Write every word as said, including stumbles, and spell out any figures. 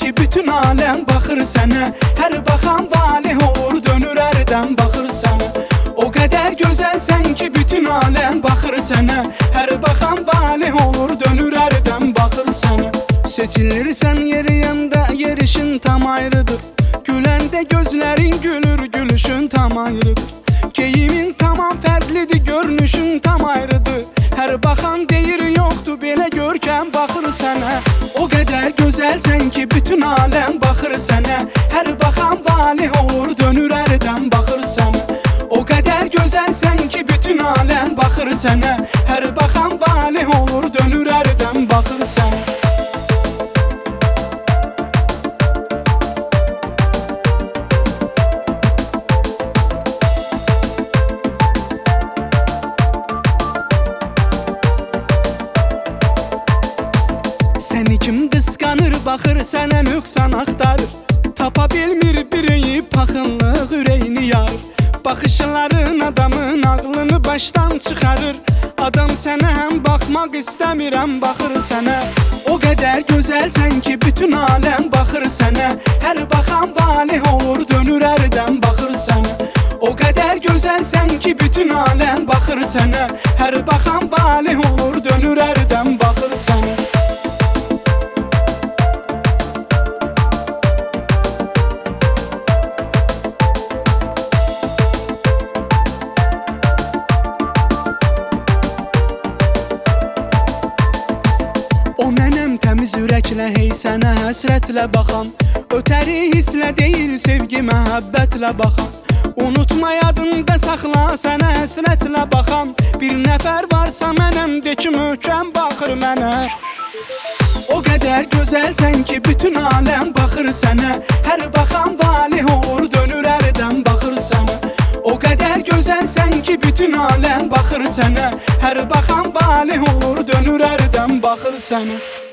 ki bütün alem baxır sənə. Hər baxan valih olur, dönür ərdən baxır sənə. O qədər gözəlsən ki bütün alem baxır sənə. Hər baxan valih olur, dönür ərdən baxır sənə. Seçilirsən yeriyəndə yerişin tam ayrıdır. Güləndə gözlərin gülür, gülüşün tam ayrıdır. Geyimin tamam fərqlidir, görünüşün tam ayrıdır. Hər baxan deyir yoxdur, belə görkəm baxır sənə. O qədər gözəlsən ki bütün aləm baxır sənə. Hər baxan valih olur, dönür ərdən baxır sənə. O qədər gözəlsən ki bütün aləm baxır sənə. Hər baxan valih olur, dönür ərdən baxır sənə. Səni kim qısqanır, baxır sənə nöqsan axtarır. Tapa bilmir biri paxınlıq ürəyini yarır. Baxışların adamın ağlını başdan çıxarır. Adam sənə həm baxmaq istəmirəm, baxır sənə. O qədər gözəlsən ki bütün aləm baxır sənə. Hər baxan valih olur, dönür ərdən baxır sənə. O qədər gözəlsən ki bütün aləm baxır sənə. Hər baxan valih olur, dönür ərdən baxır sənə. O mənəm təmiz ürəklə, hey sənə həsrətlə baxan. Ötəri hisslə deyil, sevgi məhəbbətlə baxan. Unutma yadında saxla, sənə həsrətlə baxan. Bir nəfər varsa mənəm, de ki möhkəm baxır mənə. O qədər gözəlsən ki bütün aləm baxır sənə. Hər baxan valih olur, dönür ərdən baxır sənə. O qədər gözəlsən ki bütün aləm baxır sənə. Hər baxan valih olur, dönür ərdən baxır sənə.